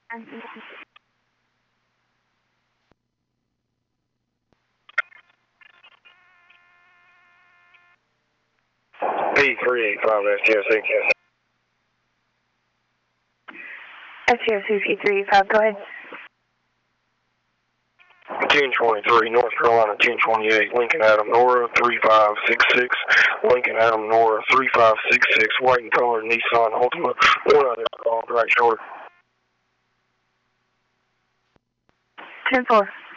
P385 FTOC. FTOC P385, go ahead. 1023, North Carolina 1028, Lincoln Adam Nora 3566, Lincoln Adam Nora 3566, white and colored Nissan Altima, one other call, direct short. 10-4.